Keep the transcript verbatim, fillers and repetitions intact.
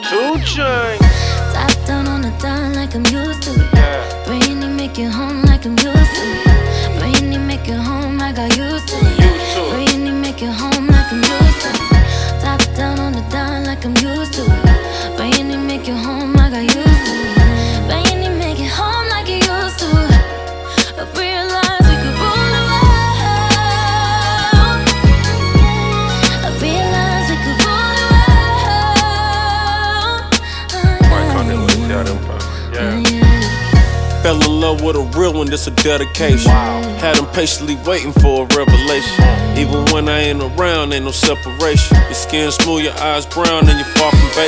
Two Chainz. Top down on the dime like I'm used to it. Yeah. Brainy make it home like I'm used to it. Brainy make it home like I used to it. Used to it. Brainy make it home like I'm used to it. Top down on the dime like I'm used to it. Brainy make it home like I used to it. Brainy make it home like you used to it. I realized we could rule the world. I realized we could rule the world. Mike Conley, let's see how them play. Yeah. Fell in love with a real one, this a dedication. Wow. Had them patiently waiting for a revelation. Even when I ain't around, ain't no separation. Your skin smooth, your eyes brown, and you're far from basic.